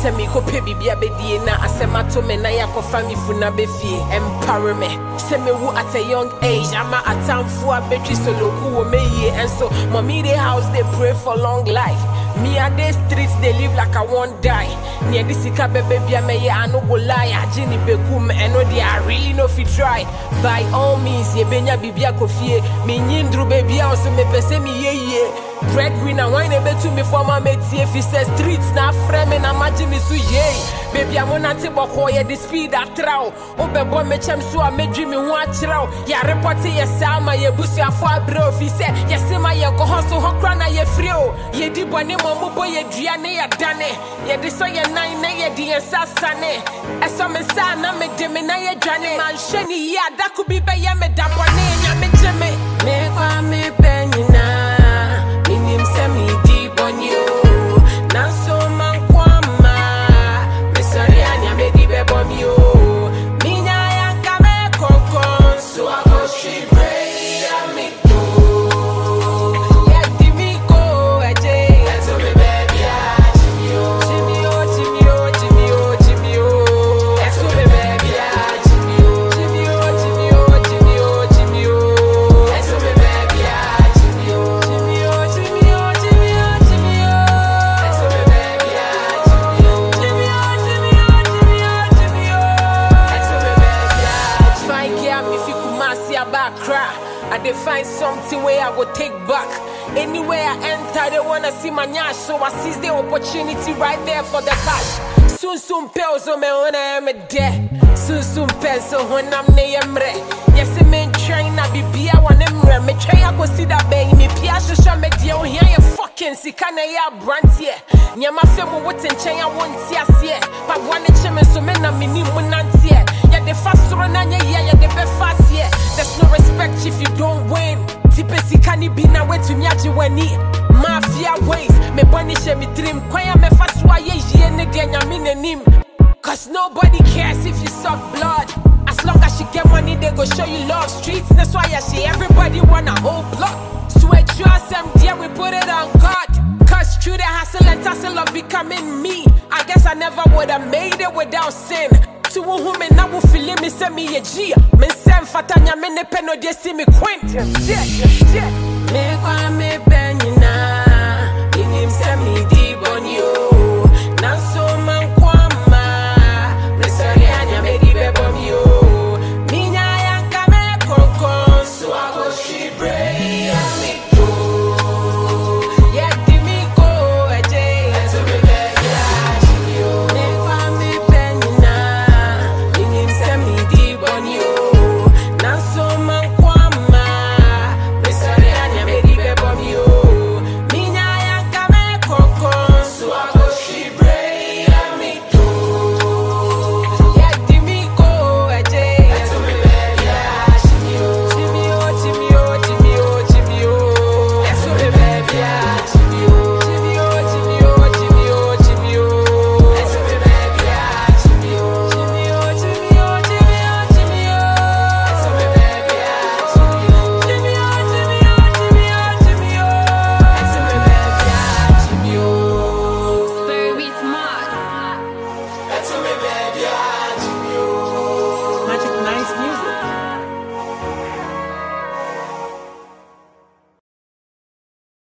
me ko pe bibia bedie na asema to me na yakofa me funa befie empower me say me wu at a young age ama atamfo abetwi soloku wo meye and so mommy the house they pray for long life me at the streets they live like I won't die near the sika bebe bia me I no go lie ajini bekum eno they I really know if you try by all means ye benya bibia kofie me nyindru bebia so me pese me ye breadwinner wine ebe to me for my metie if say streets na frame na imagine me so ye baby I'm on anti boko ye the speed atrao obebo me chem so a medwi me ho akyerao ya report ye sama ye busu afo abro fi say ye sema ye go hustle hokra na ye free o ye di bone momo ye dua ne ya dane ye de so ye nan na ye di sasane eso me sa na me de me na ye dwane man sheni ya da could be be ye me da bone nya me jeme me kwa me penyina minim se me deep on you na so man kwama me sorry anya me di be bom you minya ya kame konkon so I go she pray ya me go ya di me go eje so me baby ah Jimmy so me baby ah Jimmy so me baby ah I dey find something where I go take back. Anywhere I enter, they wanna see my nyash, so I seize the opportunity right there for the cash. Soon pills so me when I am a dead. Soon pencil when I'm near mre. Yes, I mean train I be beer one emre. Me try I go see that baby. Me pia show me deal here you fucking see can I brand here. Nyama femo what in chain I want see here. But one chime so me na mini munantie. Yeah, the fast run and yeah, the be fast here. There's no respect if you don't win. Tipesi kani be na way to nyaji weni. Mafia ways, me bunny share me dream. Kwaya me fast wa ye nigga nyamine nim. Cause nobody cares if you suck blood. As long as you get money, they go show you love. Streets, that's why I see everybody want a whole block. Sweat trust them, yeah, we put it on God. Cause through the hustle and tussle of becoming me, I guess I never would have made it without sin. To whom and now will feel me send me a G. Me send Fatanya me ne peno de see me quint. Me kwa me benina. In him send me